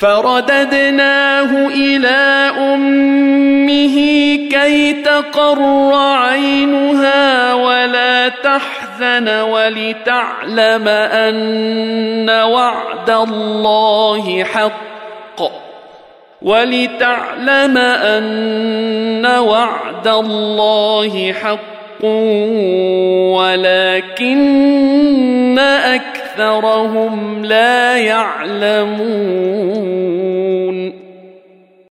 فرددناه إلى أمه كي تقر عينها ولا تحزن ولتعلم أن وعد الله حق ولكن أكثرهم لا يعلمون